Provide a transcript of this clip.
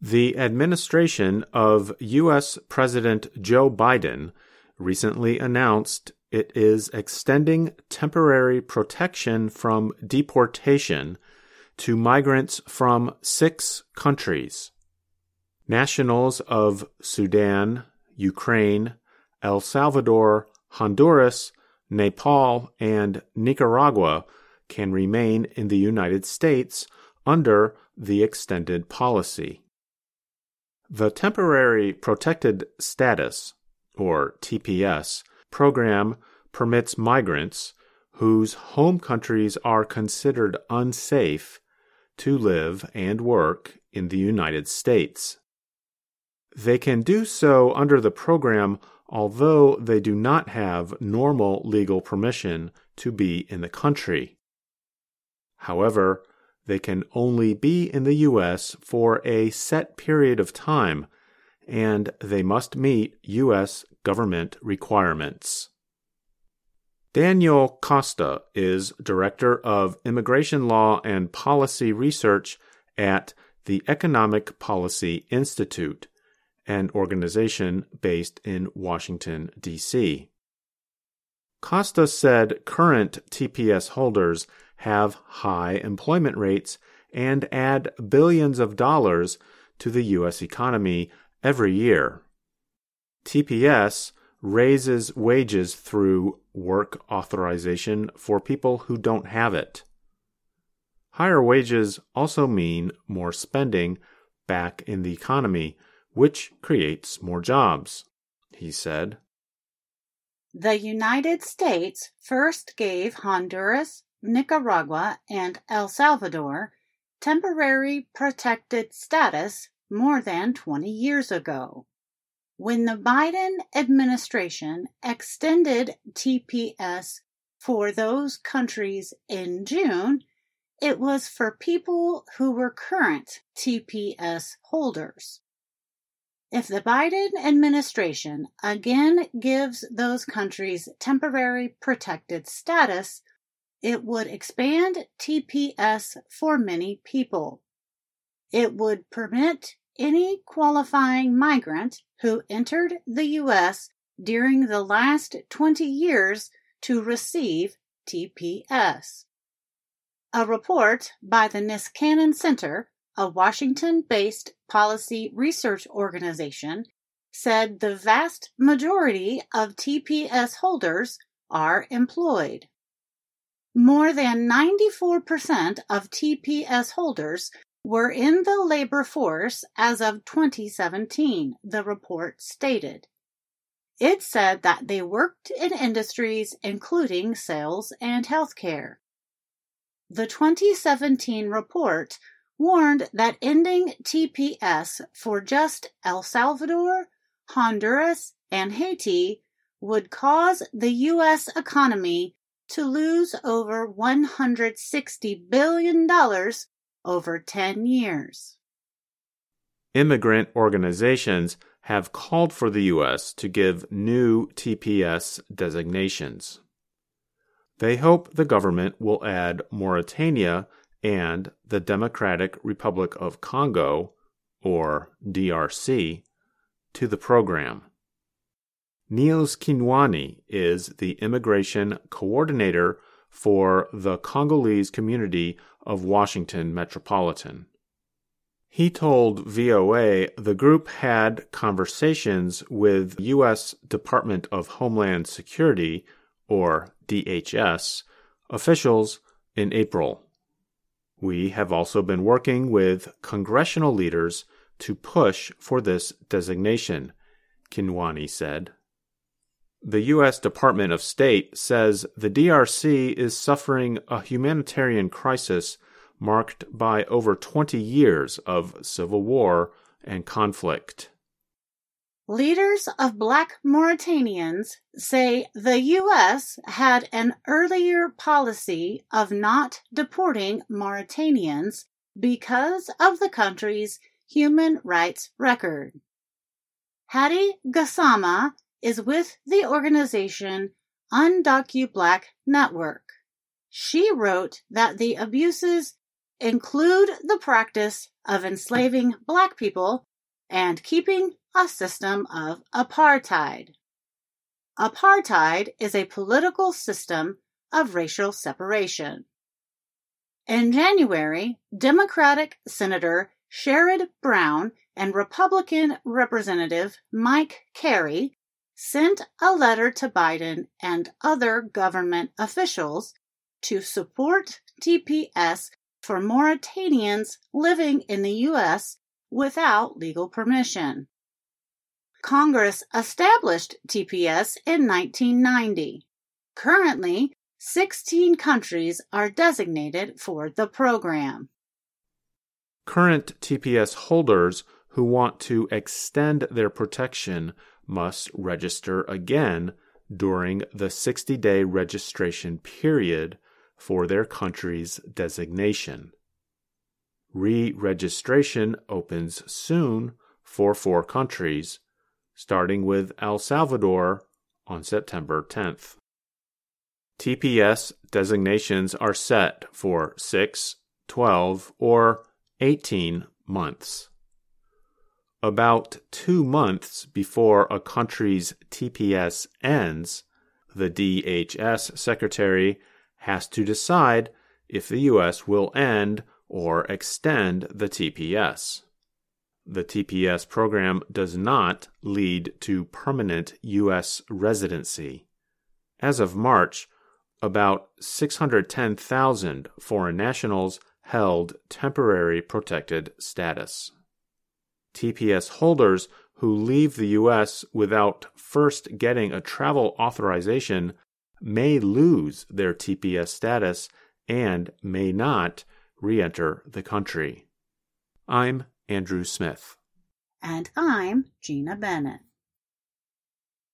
The administration of U.S. President Joe Biden recently announced it is extending temporary protection from deportation to migrants from 6 countries. Nationals of Sudan, Ukraine, El Salvador, Honduras, Nepal, and Nicaragua can remain in the United States under the extended policy. The Temporary Protected Status, or TPS, program permits migrants whose home countries are considered unsafe to live and work in the United States. They can do so under the program although they do not have normal legal permission to be in the country. However, they can only be in the U.S. for a set period of time, and they must meet U.S. government requirements. Daniel Costa is Director of Immigration Law and Policy Research at the Economic Policy Institute, an organization based in Washington, D.C. Costa said current TPS holders have high employment rates and add billions of dollars to the U.S. economy every year. TPS raises wages through work authorization for people who don't have it. Higher wages also mean more spending back in the economy, which creates more jobs, he said. The United States first gave Honduras, Nicaragua, and El Salvador temporary protected status more than 20 years ago. When the Biden administration extended TPS for those countries in June, it was for people who were current TPS holders. If the Biden administration again gives those countries temporary protected status, it would expand TPS for many people. It would permit any qualifying migrant who entered the U.S. during the last 20 years to receive TPS. A report by the Niskanen Center, a Washington-based policy research organization, said the vast majority of TPS holders are employed. More than 94% of TPS holders were in the labor force as of 2017, the report stated. It said that they worked in industries including sales and healthcare. The 2017 report warned that ending TPS for just El Salvador, Honduras, and Haiti would cause the U.S. economy to lose over $160 billion over 10 years. Immigrant organizations have called for the U.S. to give new TPS designations. They hope the government will add Mauritania and the Democratic Republic of Congo, or DRC, to the program. Niels Kinwani is the immigration coordinator for the Congolese community of Washington Metropolitan. He told VOA the group had conversations with U.S. Department of Homeland Security, or DHS, officials in April. We have also been working with congressional leaders to push for this designation, Kinwani said. The U.S. Department of State says the DRC is suffering a humanitarian crisis marked by over 20 years of civil war and conflict. Leaders of Black Mauritanians say the U.S. had an earlier policy of not deporting Mauritanians because of the country's human rights record. Hadi Gassama is with the organization UndocuBlack Network. She wrote that the abuses include the practice of enslaving Black people and keeping a system of apartheid. Apartheid is a political system of racial separation. In January, Democratic Senator Sherrod Brown and Republican Representative Mike Carey sent a letter to Biden and other government officials to support TPS for Mauritanians living in the U.S. without legal permission. Congress established TPS in 1990. Currently, 16 countries are designated for the program. Current TPS holders who want to extend their protection must register again during the 60-day registration period for their country's designation. Re-registration opens soon for 4 countries, starting with El Salvador on September 10th. TPS designations are set for 6, 12, or 18 months. About 2 months before a country's TPS ends, the DHS Secretary has to decide if the U.S. will end or extend the TPS. The TPS program does not lead to permanent U.S. residency. As of March, about 610,000 foreign nationals held temporary protected status. TPS holders who leave the U.S. without first getting a travel authorization may lose their TPS status and may not re-enter the country. I'm Andrew Smith. And I'm Gina Bennett.